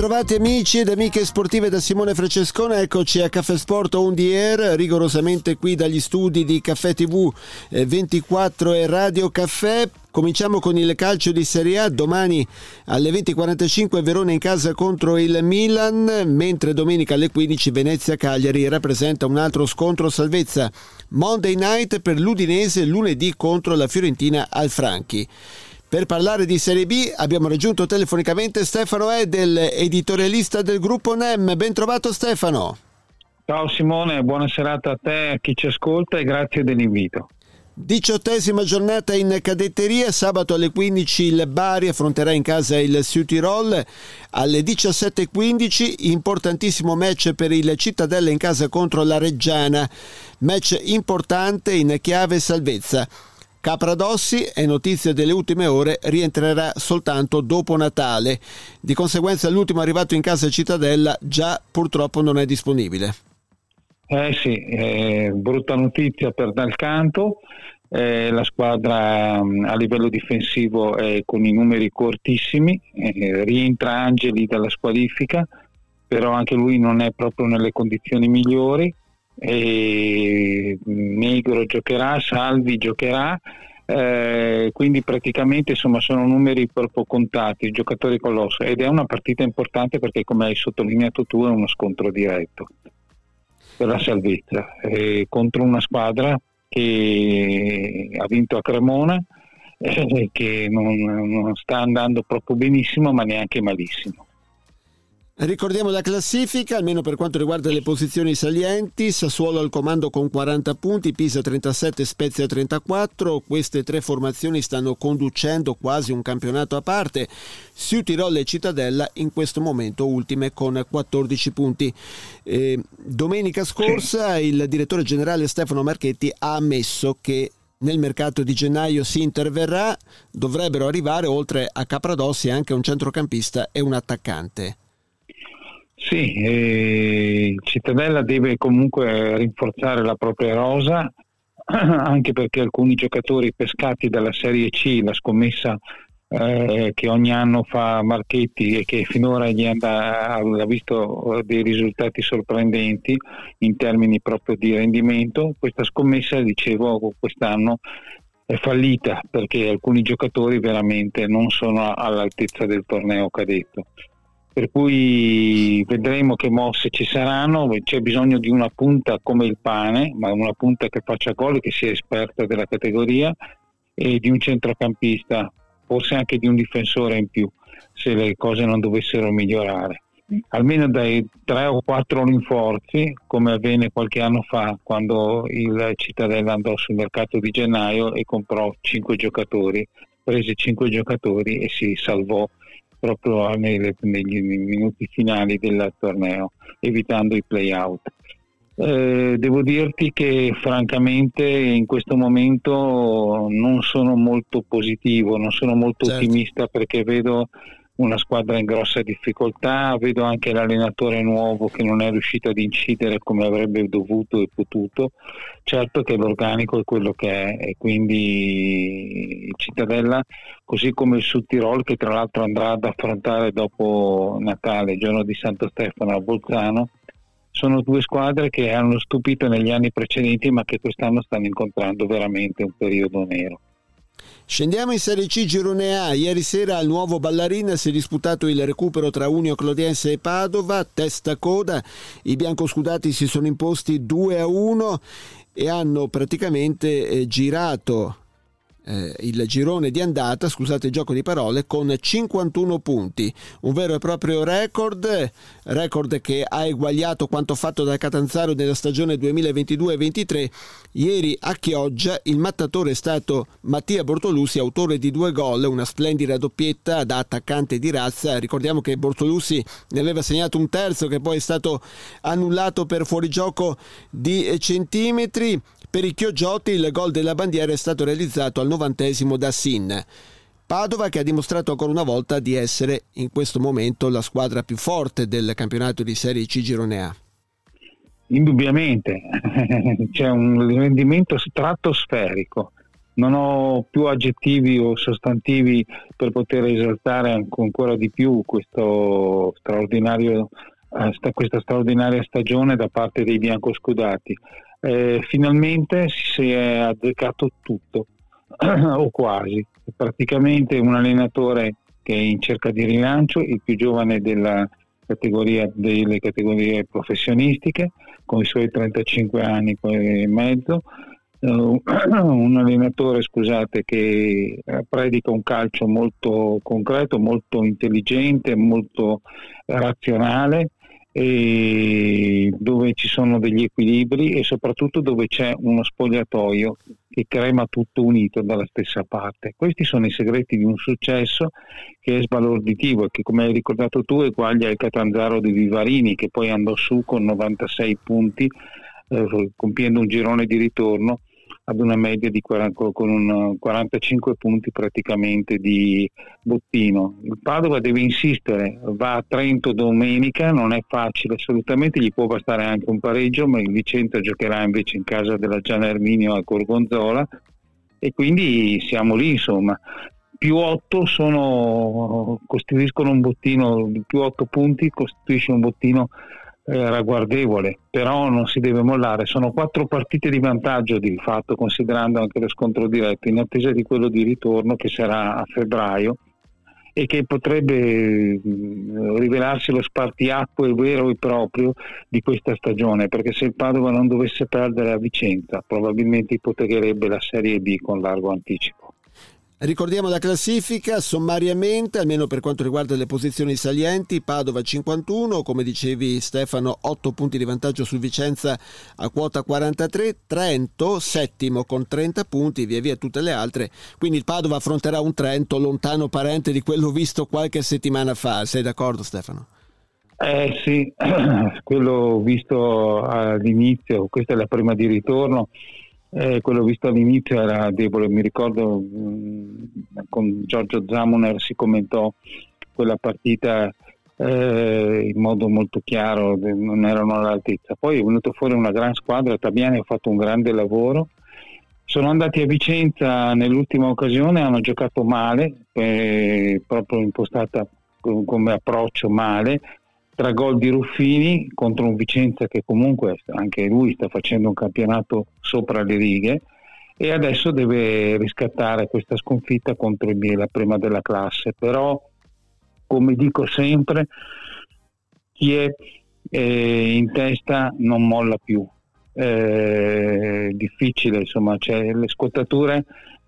Bentrovati amici ed amiche sportive da Simone Francescone, eccoci a Caffè Sport On The Air, rigorosamente qui dagli studi di Caffè TV 24 e Radio Caffè. Cominciamo con il calcio di Serie A, domani alle 20:45 Verona in casa contro il Milan, mentre domenica alle 15 Venezia-Cagliari rappresenta un altro scontro salvezza. Monday Night per l'Udinese, lunedì contro la Fiorentina al Franchi. Per parlare di Serie B abbiamo raggiunto telefonicamente Stefano Edel, editorialista del gruppo NEM. Ben trovato Stefano. Ciao Simone, buona serata a te, a chi ci ascolta e grazie dell'invito. 18ª giornata in cadetteria, sabato alle 15 il Bari affronterà in casa il Südtirol, alle 17:15 importantissimo match per il Cittadella in casa contro la Reggiana, match importante in chiave salvezza. Capradossi, è notizia delle ultime ore, rientrerà soltanto dopo Natale. Di conseguenza l'ultimo arrivato in casa Cittadella già purtroppo non è disponibile. Sì, brutta notizia per Dal Canto. La squadra a livello difensivo è con i numeri cortissimi, rientra Angeli dalla squalifica, però anche lui non è proprio nelle condizioni migliori. Negro giocherà, Salvi giocherà, quindi praticamente insomma sono numeri proprio contati, i giocatori colosso, ed è una partita importante perché, come hai sottolineato tu, è uno scontro diretto per la salvezza contro una squadra che ha vinto a Cremona, che non sta andando proprio benissimo ma neanche malissimo. Ricordiamo la classifica, almeno per quanto riguarda le posizioni salienti: Sassuolo al comando con 40 punti, Pisa 37, Spezia 34. Queste tre formazioni stanno conducendo quasi un campionato a parte. Südtirol e Cittadella in questo momento ultime con 14 punti. Domenica scorsa il direttore generale Stefano Marchetti ha ammesso che nel mercato di gennaio si interverrà, dovrebbero arrivare oltre a Capradossi anche un centrocampista e un attaccante. Sì, il Cittadella deve comunque rinforzare la propria rosa, anche perché alcuni giocatori pescati dalla Serie C, la scommessa che ogni anno fa Marchetti e che finora ha visto dei risultati sorprendenti in termini proprio di rendimento, questa scommessa, dicevo, quest'anno è fallita perché alcuni giocatori veramente non sono all'altezza del torneo cadetto. Per cui vedremo che mosse ci saranno. C'è bisogno di una punta come il pane, ma una punta che faccia gol, che sia esperta della categoria, e di un centrocampista, forse anche di un difensore in più, se le cose non dovessero migliorare. Almeno dai 3 o 4 rinforzi, come avvenne qualche anno fa, quando il Cittadella andò sul mercato di gennaio e comprò 5 giocatori, prese 5 giocatori e si salvò proprio negli minuti finali del torneo, evitando i play-out. Devo dirti che francamente in questo momento non sono molto positivo, non sono molto ottimista, perché vedo una squadra in grossa difficoltà, vedo anche l'allenatore nuovo che non è riuscito ad incidere come avrebbe dovuto e potuto. Certo che l'organico è quello che è, e quindi il Cittadella, così come il Südtirol, che tra l'altro andrà ad affrontare dopo Natale, giorno di Santo Stefano, a Bolzano, sono due squadre che hanno stupito negli anni precedenti ma che quest'anno stanno incontrando veramente un periodo nero. Scendiamo in Serie C, Girone A. Ieri sera al Nuovo Ballarina si è disputato il recupero tra Unio Clodiense e Padova, testa coda. I biancoscudati si sono imposti 2-1 e hanno praticamente girato il girone di andata, scusate il gioco di parole, con 51 punti, un vero e proprio record che ha eguagliato quanto fatto da Catanzaro nella stagione 2022-23. Ieri a Chioggia il mattatore è stato Mattia Bortolussi, autore di 2 gol, una splendida doppietta da attaccante di razza. Ricordiamo che Bortolussi ne aveva segnato un terzo che poi è stato annullato per fuorigioco di centimetri. Per i Chioggioti il gol della bandiera è stato realizzato al 90° da Sin. Padova, che ha dimostrato ancora una volta di essere in questo momento la squadra più forte del campionato di Serie C Girone A. Indubbiamente c'è un rendimento stratosferico Non ho più aggettivi o sostantivi per poter esaltare ancora di più questa straordinaria stagione da parte dei biancoscudati. Finalmente si è azzeccato tutto, o quasi. Praticamente un allenatore che è in cerca di rilancio, il più giovane delle categorie professionistiche, con i suoi 35 anni e mezzo, un allenatore, che predica un calcio molto concreto, molto intelligente, molto razionale, e dove ci sono degli equilibri e soprattutto dove c'è uno spogliatoio che crema tutto unito dalla stessa parte. Questi sono i segreti di un successo che è sbalorditivo e che, come hai ricordato tu, eguaglia il Catanzaro di Vivarini, che poi andò su con 96 punti, compiendo un girone di ritorno ad una media con 45 punti praticamente di bottino. Il Padova deve insistere, va a Trento domenica, non è facile assolutamente, gli può bastare anche un pareggio, ma il Vicenza giocherà invece in casa della Gian Erminio a Gorgonzola, e quindi siamo lì, insomma. Più 8 costituiscono un bottino, più 8 punti costituisce un bottino ragguardevole, però non si deve mollare. Sono 4 partite di vantaggio di fatto, considerando anche lo scontro diretto, in attesa di quello di ritorno che sarà a febbraio e che potrebbe rivelarsi lo spartiacque vero e proprio di questa stagione, perché se il Padova non dovesse perdere a Vicenza probabilmente ipoteccherebbe la Serie B con largo anticipo. Ricordiamo la classifica sommariamente, almeno per quanto riguarda le posizioni salienti: Padova 51, come dicevi Stefano, 8 punti di vantaggio su Vicenza a quota 43, Trento settimo con 30 punti, via via tutte le altre, quindi il Padova affronterà un Trento lontano parente di quello visto qualche settimana fa. Sei d'accordo, Stefano? Sì, quello visto all'inizio, questa è la prima di ritorno. Quello visto all'inizio era debole, mi ricordo con Giorgio Zamuner si commentò quella partita in modo molto chiaro, non erano all'altezza. Poi è venuto fuori una gran squadra, Tabiani ha fatto un grande lavoro, sono andati a Vicenza nell'ultima occasione, hanno giocato male, proprio impostata come approccio male, 3 gol di Ruffini contro un Vicenza che comunque anche lui sta facendo un campionato sopra le righe, e adesso deve riscattare questa sconfitta contro il Biella, prima della classe. Però, come dico sempre, chi è in testa non molla più, difficile, insomma, le scottature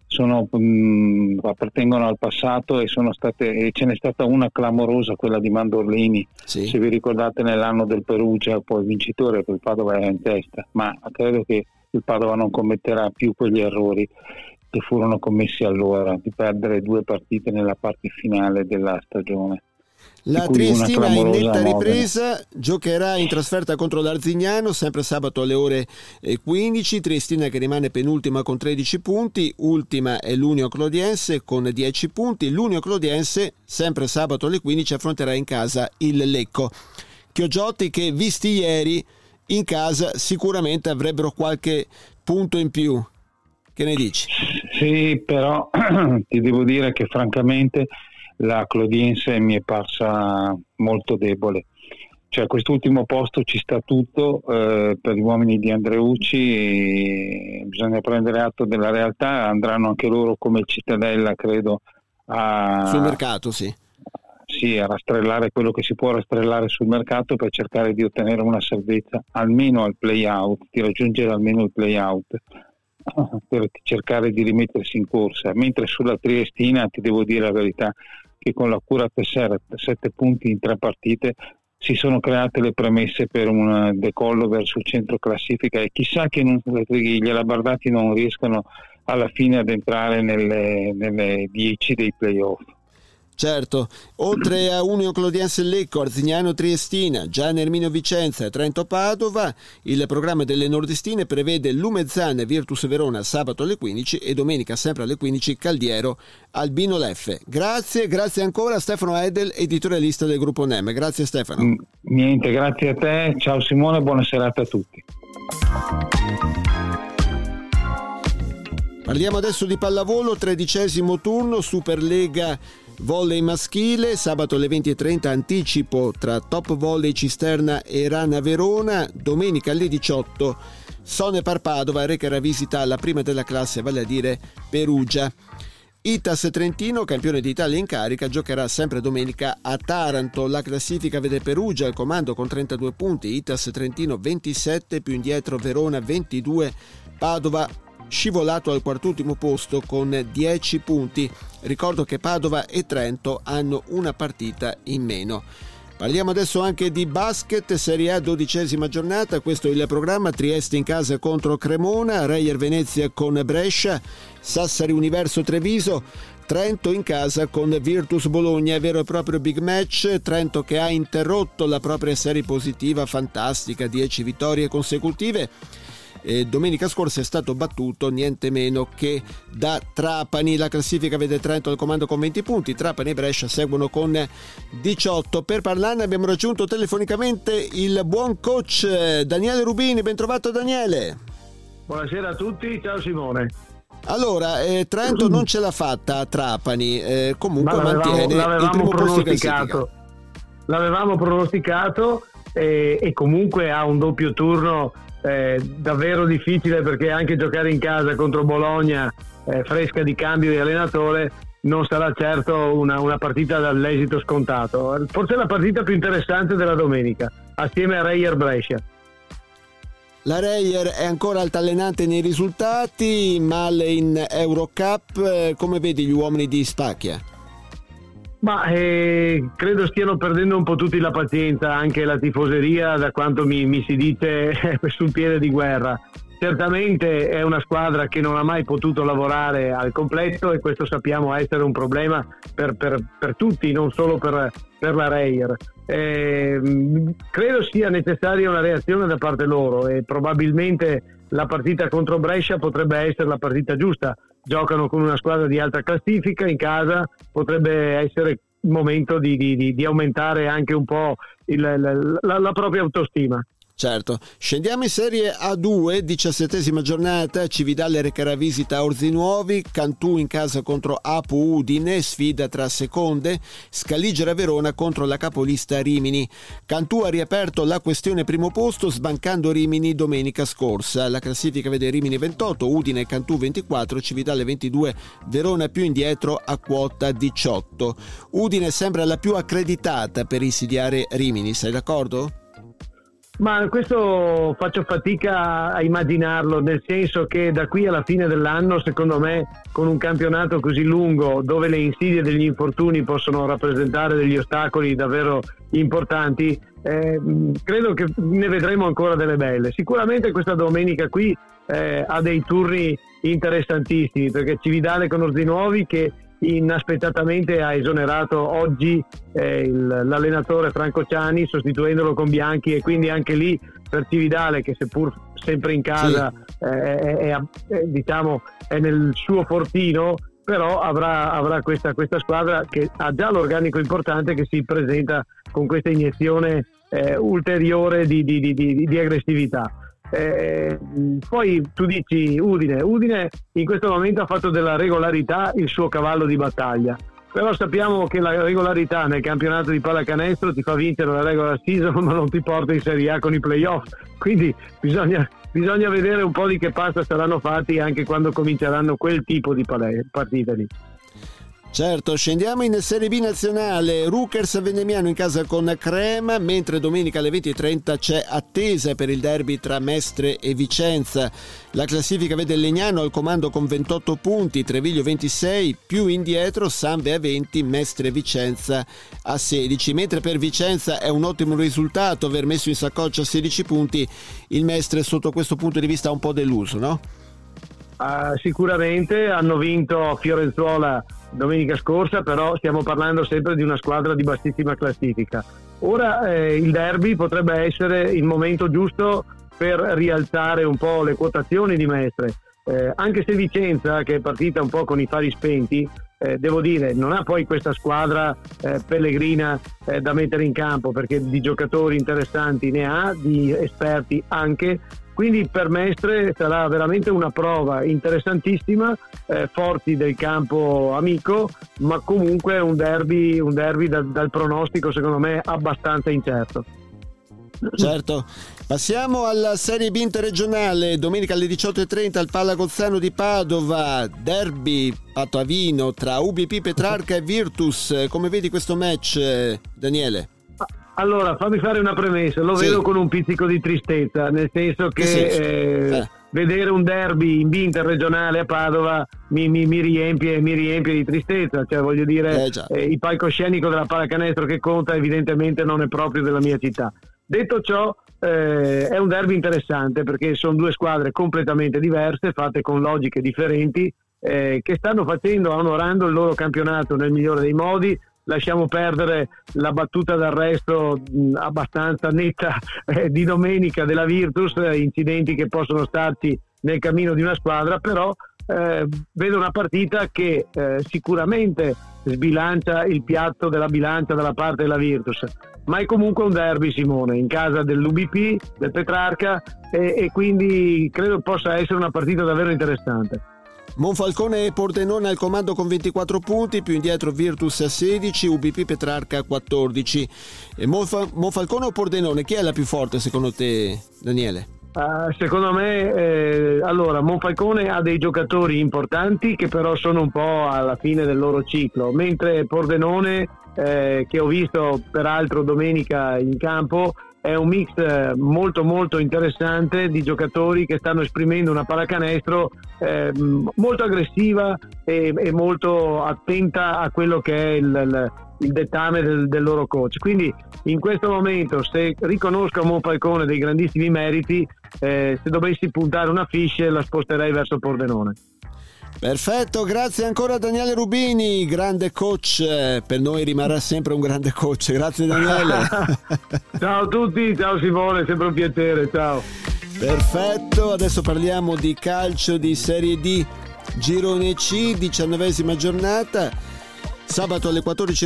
appartengono al passato e ce n'è stata una clamorosa, quella di Mandorlini, sì. Se vi ricordate, nell'anno del Perugia, poi vincitore, il Padova era in testa, ma credo che il Padova non commetterà più quegli errori che furono commessi allora, di perdere 2 partite nella parte finale della stagione. La Triestina in netta ripresa giocherà in trasferta contro l'Arzignano sempre sabato alle ore 15. Triestina che rimane penultima con 13 punti, ultima è l'Unio Clodiense con 10 punti. L'Unio Clodiense sempre sabato alle 15 affronterà in casa il Lecco. Chiogiotti che visti ieri in casa sicuramente avrebbero qualche punto in più. Che ne dici? Sì, però ti devo dire che francamente la Clodiense mi è parsa molto debole. Cioè, quest'ultimo posto ci sta tutto per gli uomini di Andreucci, e bisogna prendere atto della realtà. Andranno anche loro come il Cittadella, credo, sul mercato, sì, a rastrellare quello che si può rastrellare sul mercato per cercare di ottenere una salvezza almeno al play-out, di raggiungere almeno il play-out, per cercare di rimettersi in corsa. Mentre sulla Triestina ti devo dire la verità che con la Cura Tessera 7 punti in 3 partite si sono create le premesse per un decollo verso il centro classifica, e chissà che gli alabardati non riescano alla fine ad entrare nelle 10 dei playoff. Certo, oltre a Unio Clodiense Lecco, Arzignano Triestina, Gian Erminio Vicenza e Trento Padova, il programma delle nordistine prevede Lumezzane Virtus Verona sabato alle 15 e domenica sempre alle 15 Caldiero Albino Leffe. Grazie ancora a Stefano Edel, editorialista del gruppo NEM. Grazie Stefano. Niente, grazie a te, ciao Simone, buona serata a tutti. Parliamo adesso di pallavolo, 13° turno, Superlega volley maschile, sabato alle 20:30 anticipo tra Top Volley Cisterna e Rana Verona, domenica alle 18 Sonepar Padova recherà visita alla prima della classe, vale a dire Perugia. Itas Trentino, campione d'Italia in carica, giocherà sempre domenica a Taranto. La classifica vede Perugia al comando con 32 punti, Itas Trentino 27, più indietro Verona 22, Padova scivolato al quartultimo posto con 10 punti. Ricordo che Padova e Trento hanno una partita in meno. Parliamo adesso anche di basket, Serie A 12ª giornata, questo è il programma: Trieste in casa contro Cremona, Reyer Venezia con Brescia, Sassari Universo Treviso, Trento in casa con Virtus Bologna, vero e proprio big match. Trento che ha interrotto la propria serie positiva fantastica, 10 vittorie consecutive. Domenica scorsa è stato battuto niente meno che da Trapani. La classifica vede Trento al comando con 20 punti, Trapani e Brescia seguono con 18. Per parlarne abbiamo raggiunto telefonicamente il buon coach Daniele Rubini. Ben trovato Daniele. Buonasera a tutti, ciao Simone. Allora, Trento non ce l'ha fatta a Trapani, comunque mantiene il primo posto in classifica. L'avevamo pronosticato e comunque ha un doppio turno davvero difficile, perché anche giocare in casa contro Bologna, fresca di cambio di allenatore, non sarà certo una partita dall'esito scontato. Forse è la partita più interessante della domenica, assieme a Reyer Brescia. La Reyer è ancora altalenante nei risultati, male in Eurocup. Come vedi gli uomini di Spacchia? Ma credo stiano perdendo un po' tutti la pazienza, anche la tifoseria, da quanto mi si dice sul piede di guerra. Certamente è una squadra che non ha mai potuto lavorare al completo, e questo sappiamo essere un problema per tutti, non solo per la Reyer. Credo sia necessaria una reazione da parte loro, e probabilmente la partita contro Brescia potrebbe essere la partita giusta. Giocano con una squadra di alta classifica in casa, potrebbe essere il momento di aumentare anche un po' la propria autostima. Certo. Scendiamo in Serie A2, 17ª giornata, Cividale recherà visita a Orzinuovi, Cantù in casa contro Apu Udine, sfida tra seconde, Scaligera Verona contro la capolista Rimini. Cantù ha riaperto la questione primo posto sbancando Rimini domenica scorsa. La classifica vede Rimini 28, Udine e Cantù 24, Cividale 22, Verona più indietro a quota 18. Udine sembra la più accreditata per insidiare Rimini, sei d'accordo? Ma questo faccio fatica a immaginarlo, nel senso che da qui alla fine dell'anno, secondo me, con un campionato così lungo, dove le insidie degli infortuni possono rappresentare degli ostacoli davvero importanti, credo che ne vedremo ancora delle belle. Sicuramente questa domenica qui ha dei turni interessantissimi, perché Cividale con Orzinuovi, che inaspettatamente ha esonerato oggi l'allenatore Franco Ciani, sostituendolo con Bianchi, e quindi anche lì per Cividale, che seppur sempre in casa diciamo è nel suo fortino, però avrà questa squadra che ha già l'organico importante, che si presenta con questa iniezione ulteriore di aggressività. Poi tu dici Udine in questo momento ha fatto della regolarità il suo cavallo di battaglia, però sappiamo che la regolarità nel campionato di pallacanestro ti fa vincere la regular season, ma non ti porta in Serie A con i playoff, quindi bisogna vedere un po' di che pasta saranno fatti anche quando cominceranno quel tipo di partite lì. Certo, scendiamo in Serie B nazionale, Rukers Vendemiano in casa con Crema, mentre domenica alle 20:30 c'è attesa per il derby tra Mestre e Vicenza. La classifica vede il Legnano al comando con 28 punti, Treviglio 26, più indietro Sanve a 20, Mestre e Vicenza a 16, mentre per Vicenza è un ottimo risultato aver messo in saccoccia 16 punti, il Mestre sotto questo punto di vista ha un po' deluso, no? Sicuramente hanno vinto a Fiorenzuola domenica scorsa, però stiamo parlando sempre di una squadra di bassissima classifica. Ora il derby potrebbe essere il momento giusto per rialzare un po' le quotazioni di Mestre, anche se Vicenza, che è partita un po' con i fari spenti, devo dire non ha poi questa squadra pellegrina da mettere in campo, perché di giocatori interessanti ne ha, di esperti anche, quindi per Mestre sarà veramente una prova interessantissima, forti del campo amico, ma comunque un derby dal pronostico secondo me abbastanza incerto. Certo. Passiamo alla Serie B interregionale. Domenica alle 18:30 al Palla Gozzano di Padova, derby patavino tra UBP Petrarca e Virtus. Come vedi questo match, Daniele? Allora, fammi fare una premessa, lo vedo con un pizzico di tristezza, nel senso che vedere un derby in B interregionale a Padova mi riempie di tristezza, cioè voglio dire, il palcoscenico della pallacanestro che conta evidentemente non è proprio della mia città. Detto ciò, è un derby interessante perché sono due squadre completamente diverse, fatte con logiche differenti, che stanno onorando il loro campionato nel migliore dei modi. Lasciamo perdere la battuta d'arresto abbastanza netta di domenica della Virtus, incidenti che possono starci nel cammino di una squadra, però vedo una partita che sicuramente sbilancia il piatto della bilancia dalla parte della Virtus, ma è comunque un derby, Simone, in casa dell'UBP, del Petrarca, e quindi credo possa essere una partita davvero interessante. Monfalcone e Pordenone al comando con 24 punti, più indietro Virtus a 16, UBP Petrarca a 14. E Monfalcone o Pordenone, chi è la più forte secondo te, Daniele? Secondo me allora Monfalcone ha dei giocatori importanti che però sono un po' alla fine del loro ciclo, mentre Pordenone, che ho visto peraltro domenica in campo, è un mix molto molto interessante di giocatori che stanno esprimendo una pallacanestro molto aggressiva e molto attenta a quello che è il dettame del loro coach. Quindi in questo momento, se riconosco a Monfalcone dei grandissimi meriti, se dovessi puntare una fiche la sposterei verso Pordenone. Perfetto, grazie ancora a Daniele Rubini, grande coach, per noi rimarrà sempre un grande coach. Grazie Daniele. Ciao a tutti, ciao Simone, sempre un piacere, ciao. Perfetto, adesso parliamo di calcio di Serie D, Girone C, 19ª giornata. Sabato alle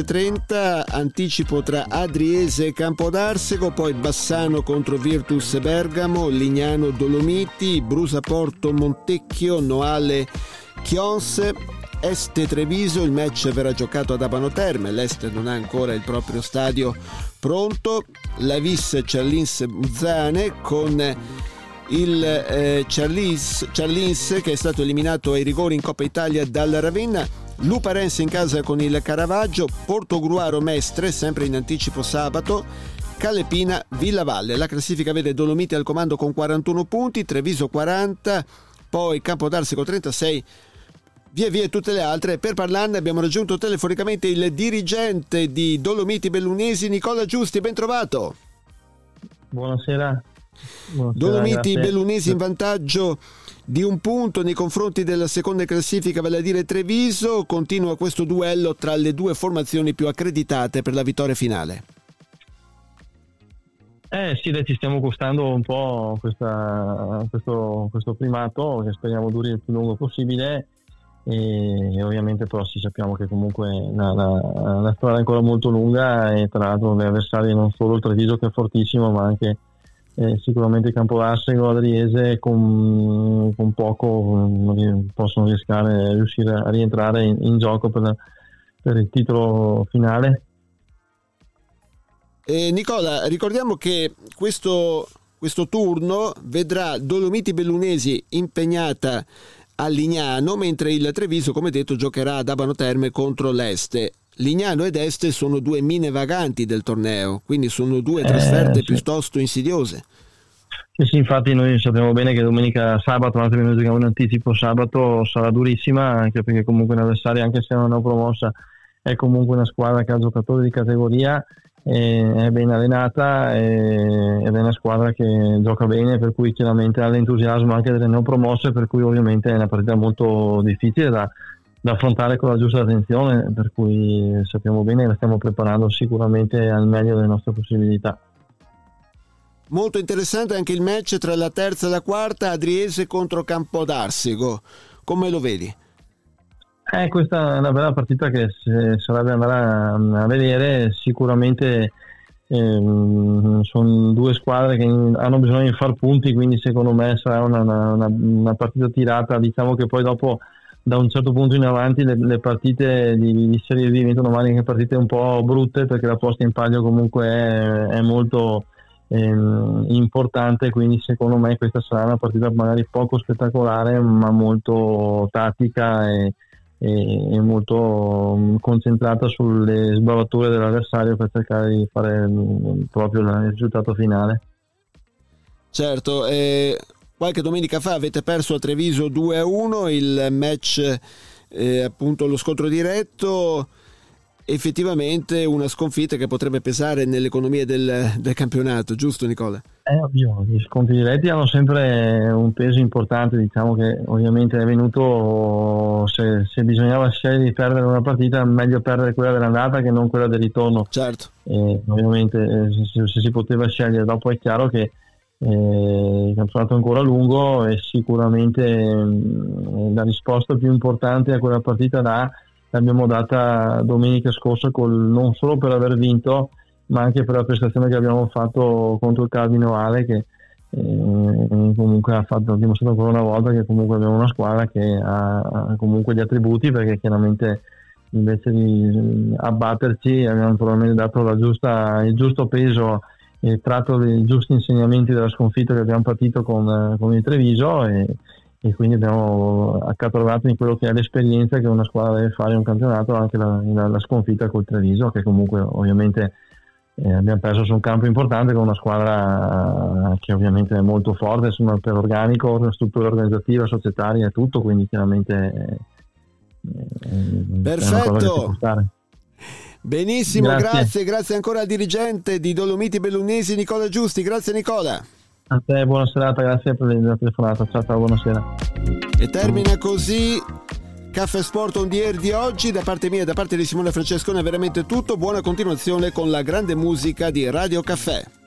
14:30 anticipo tra Adriese e Campodarsego, poi Bassano contro Virtus Bergamo, Lignano Dolomiti, Brusaporto Montecchio, Noale Chions, Este Treviso. Il match verrà giocato ad Abano Terme, l'Este non ha ancora il proprio stadio pronto. La Vis Ciarlins Buzzane con il Ciarlins che è stato eliminato ai rigori in Coppa Italia dal Ravenna. Luparense in casa con il Caravaggio, Portogruaro Mestre sempre in anticipo sabato, Calepina Villavalle. La classifica vede Dolomiti al comando con 41 punti, Treviso 40, poi Campodarsego 36, via tutte le altre. Per parlarne abbiamo raggiunto telefonicamente il dirigente di Dolomiti Bellunesi, Nicola Giusti, ben trovato. Buonasera. Dolomiti grazie. Bellunesi in vantaggio di un punto nei confronti della seconda classifica, vale a dire Treviso. Continua questo duello tra le due formazioni più accreditate per la vittoria finale. Sì, ci stiamo gustando un po' questo primato, che speriamo duri il più lungo possibile, e ovviamente però sappiamo che comunque la strada è ancora molto lunga, e tra l'altro le avversarie non solo il Treviso che è fortissimo, ma anche sicuramente Campodarsego, Adriese con poco possono riuscire a rientrare in gioco per il titolo finale. Nicola, ricordiamo che questo turno vedrà Dolomiti Bellunesi impegnata a Lignano, mentre il Treviso, come detto, giocherà ad Abano Terme contro l'Este. Lignano ed Este sono due mine vaganti del torneo, quindi sono due trasferte piuttosto insidiose. Sì, infatti noi sappiamo bene che sabato, anche noi giochiamo in anticipo sabato, sarà durissima, anche perché comunque l'avversaria, anche se non è promossa, è comunque una squadra che ha giocatori di categoria, è ben allenata ed è una squadra che gioca bene, per cui chiaramente ha l'entusiasmo anche delle non promosse, per cui ovviamente è una partita molto difficile da affrontare con la giusta attenzione, per cui sappiamo bene che la stiamo preparando sicuramente al meglio delle nostre possibilità. Molto interessante anche il match tra la terza e la quarta, Adriese contro Campodarsego. Come lo vedi? Questa è una bella partita che sarebbe andare a vedere. Sicuramente sono due squadre che hanno bisogno di far punti, quindi secondo me sarà una partita tirata. Diciamo che poi dopo, da un certo punto in avanti, le partite di Serie B diventano magari anche partite un po' brutte, perché la posta in palio comunque è molto importante, quindi secondo me questa sarà una partita magari poco spettacolare ma molto tattica e molto concentrata sulle sbavature dell'avversario per cercare di fare proprio il risultato finale. Certo, qualche domenica fa avete perso a Treviso 2-1 il match, appunto lo scontro diretto. Effettivamente una sconfitta che potrebbe pesare nell'economia del campionato, giusto Nicola? Ovvio, gli scontri diretti hanno sempre un peso importante. Diciamo che ovviamente è venuto, se bisognava scegliere di perdere una partita, meglio perdere quella dell'andata che non quella del ritorno. Certo. Ovviamente se si poteva scegliere, dopo è chiaro che il campionato è ancora lungo e sicuramente la risposta più importante a quella partita l'abbiamo data domenica scorsa, non solo per aver vinto, ma anche per la prestazione che abbiamo fatto contro il Cardinale, che comunque ha dimostrato ancora una volta che comunque abbiamo una squadra che ha comunque gli attributi, perché chiaramente invece di abbatterci abbiamo probabilmente dato il giusto peso e tratto i giusti insegnamenti della sconfitta che abbiamo patito con il Treviso, e quindi abbiamo accatalogato in quello che è l'esperienza che una squadra deve fare in un campionato anche la sconfitta col Treviso, che comunque ovviamente abbiamo perso su un campo importante con una squadra che ovviamente è molto forte per organico, per struttura organizzativa, societaria e tutto, quindi chiaramente perfetto. È una cosa che si può fare. Benissimo, grazie ancora al dirigente di Dolomiti Bellunesi Nicola Giusti. Grazie Nicola. A te, buona serata, grazie per la telefonata. Ciao, buonasera. E termina così Caffè Sport on the Air di oggi. Da parte mia e da parte di Simone Francescone è veramente tutto. Buona continuazione con la grande musica di Radio Caffè.